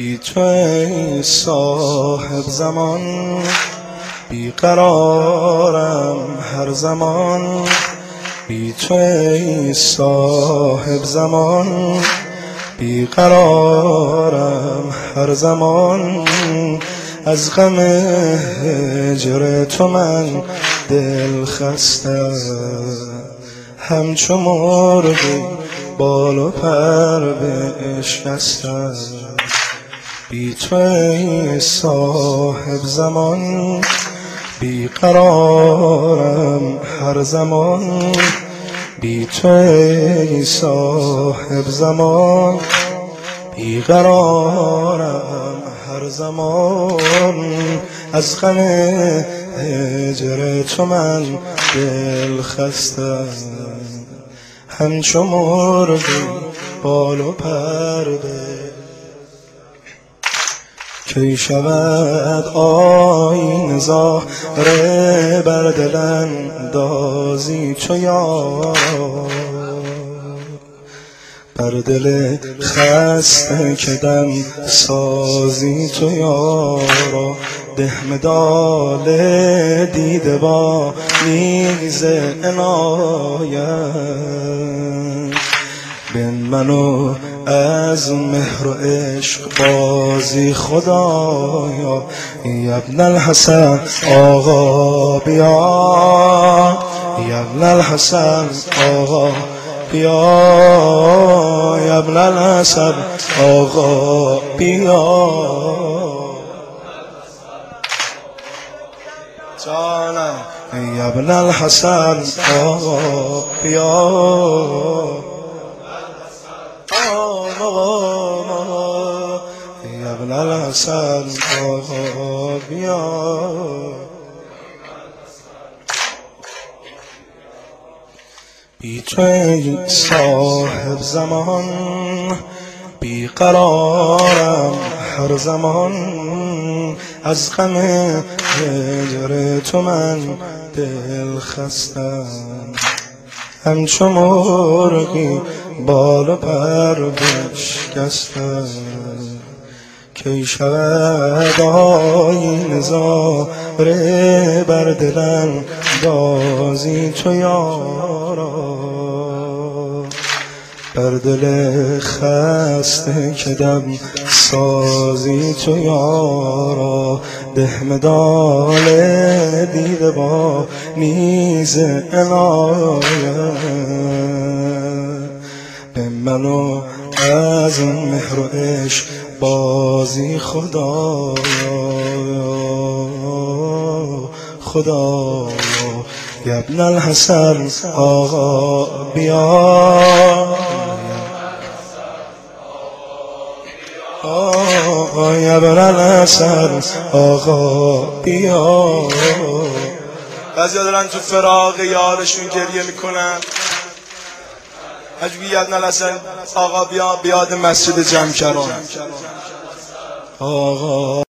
بی تو ای صاحب زمان، بیقرارم هر زمان. بی تو ای صاحب زمان، بیقرارم هر زمان. از غم هجر تو من دل خسته، همچو مرغی بال و پر بشکسته. بی تو ای صاحب زمان، بیقرارم هر زمان. بی تو ای صاحب زمان، بیقرارم هر زمان. از غم هجر تو من دل خسته، همچو مرغی بال و پر. کی شود آیینه ظاهر بر دل اندازی چو یار، بر دل خسته که دم سازی تو یارا. ده مدال دیده با نیز عنایت، بین منو از مهر و عشق بازی خدایا. ابن الحسن آقا بیا، ابن الحسن آقا بیا، ابن الحسن آقا بیا. جانم ابن الحسن آقا بیا، ابن الحسن آقا بیا. بی تو ای صاحب زمان، بیقرارم هر زمان. از غم هجر تو من دل خستم، همچو مرغی بال و پر بشکسته. کی شود آیینه ظاهر بر دل اندازی تو یارا، بر دل خسته که دم سازی تو یارا. ده مدال دیده با نیز عنایت، به منو از مهر و عشق بازی خدایا. خدایا ابن الحسن آقا بیا، ابن الحسن آقا بیا. بعضیا دارن تو فراق یارشون گریه میکنن. حجبی ابن الحسن آقا بیا، بیاد مسجد جمع کران آقا.